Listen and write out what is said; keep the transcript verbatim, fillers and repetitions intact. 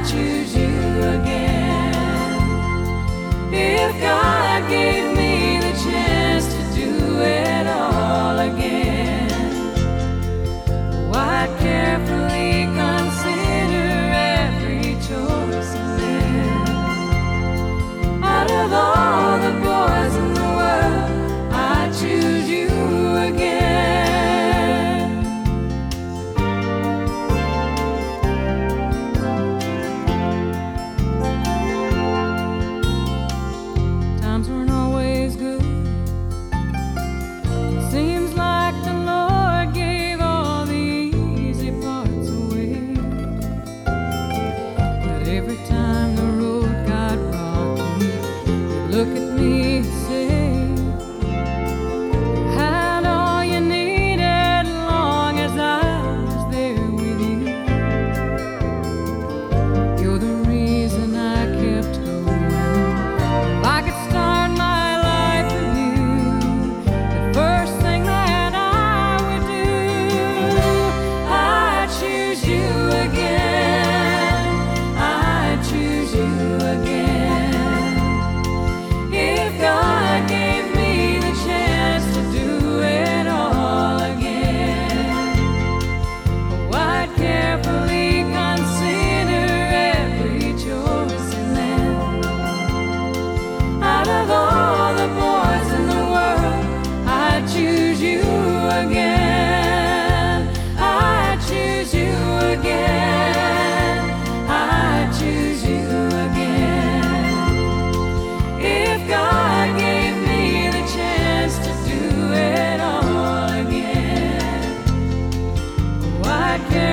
choose you again. If God gave me the chance to do it all again, oh, I'd carefully consider every choice I made. Out of all the boys in the world, I choose you again. Times weren't always good. Seems like the Lord gave all the easy parts away. But every time the road got rocky, He'd look at me and say, "You had all you needed long as I was there with you. You're the reason I kept going. If I could start my life anew, the first thing that I would do, I'd choose you again. I'd choose you again. If God gave me the chance to do it all again, oh, I'd carefully consider every choice and then, out of all the boys in the world, I'd choose you again. I'd choose you again. I'd choose you again. If God gave me the chance to do it all again, oh, I'd care